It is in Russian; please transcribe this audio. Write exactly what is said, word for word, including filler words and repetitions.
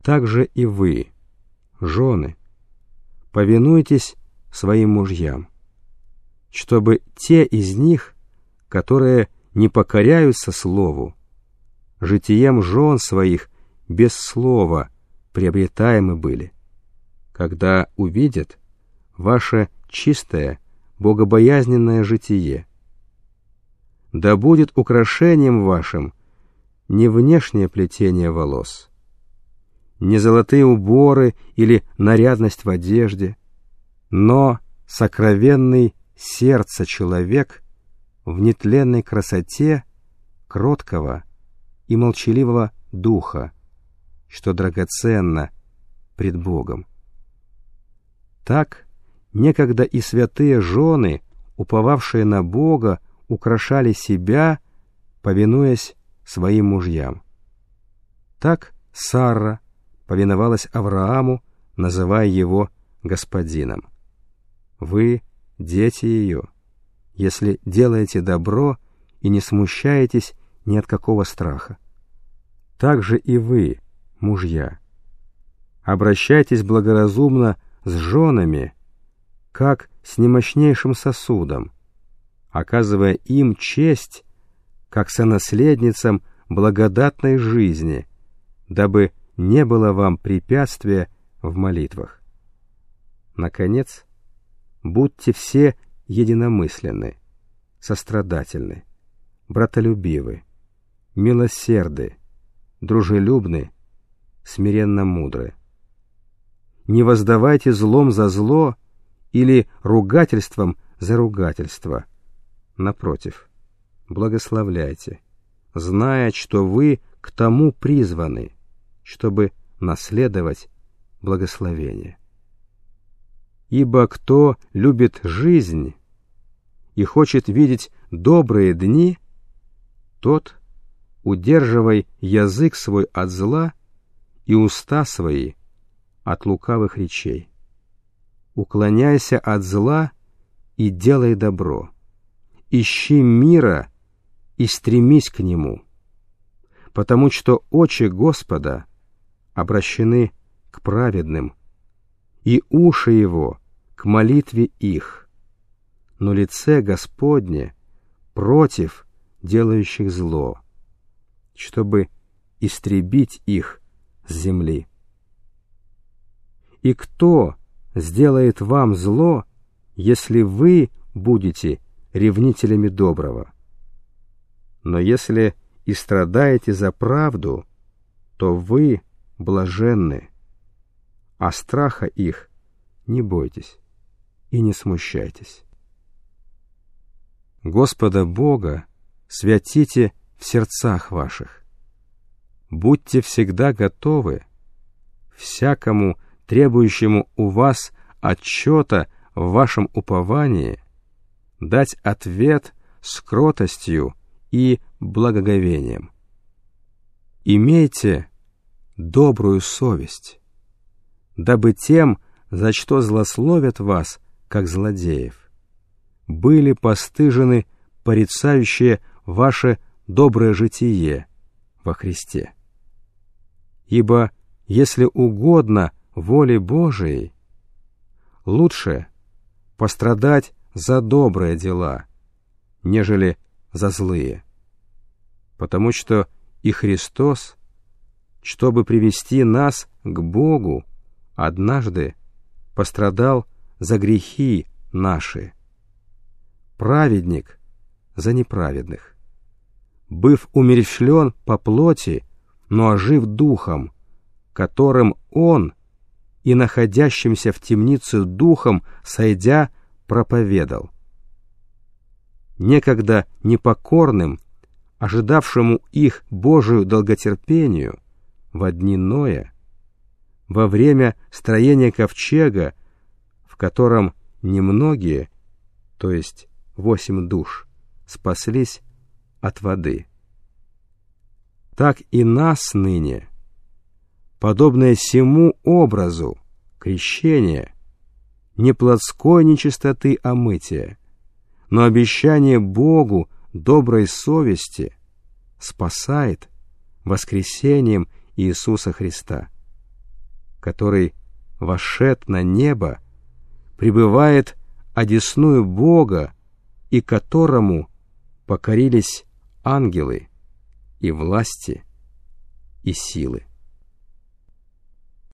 Так же и вы, жены, повинуйтесь своим мужьям, чтобы те из них, которые не покоряются слову, житием жен своих без слова приобретаемы были, когда увидят ваше чистое, богобоязненное житие. Да будет украшением вашим не внешнее плетение волос, не золотые уборы или нарядность в одежде, но сокровенный сердца человек в нетленной красоте кроткого и молчаливого духа, что драгоценно пред Богом. Так некогда и святые жены, уповавшие на Бога, украшали себя, повинуясь своим мужьям. Так Сарра повиновалась Аврааму, называя его господином. Вы, дети ее, если делаете добро и не смущаетесь ни от какого страха. Так же и вы, мужья, обращайтесь благоразумно с женами, как с немощнейшим сосудом, оказывая им честь, как сонаследницам благодатной жизни, дабы не было вам препятствия в молитвах. Наконец, будьте все единомысленны, сострадательны, братолюбивы, милосерды, дружелюбны, смиренно мудры. Не воздавайте злом за зло или ругательством за ругательство. Напротив, благословляйте, зная, что вы к тому призваны, чтобы наследовать благословение. Ибо кто любит жизнь и хочет видеть добрые дни, тот удерживай язык свой от зла и уста свои от лукавых речей. Уклоняйся от зла и делай добро. Ищи мира и стремись к нему, потому что очи Господа обращены к праведным, и уши его к молитве их, но лице Господне против делающих зло, чтобы истребить их с земли. И кто сделает вам зло, если вы будете ревнителями доброго? Но если и страдаете за правду, то вы блаженны, а страха их не бойтесь и не смущайтесь. Господа Бога святите в сердцах ваших. Будьте всегда готовы всякому требующему у вас отчета в вашем уповании дать ответ с кротостью и благоговением. Имейте добрую совесть, дабы тем, за что злословят вас, как злодеев, были постыжены порицающие ваше доброе житие во Христе. Ибо, если угодно воле Божией, лучше пострадать за добрые дела, нежели за злые, потому что и Христос, чтобы привести нас к Богу, однажды пострадал за грехи наши, праведник за неправедных, быв умерщвлен по плоти, но ожив духом, которым Он и находящимся в темнице духом, сойдя, проповедал. Некогда непокорным, ожидавшему их Божию долготерпению, во дни Ноя, во время строения ковчега, в котором немногие, то есть восемь душ, спаслись от воды. Так и нас ныне, подобное сему образу крещения, не плотской нечистоты омытия, но обещание Богу доброй совести спасает воскресением Иисуса Христа. который вошед на небо, пребывает одесную Бога, и которому покорились ангелы и власти и силы.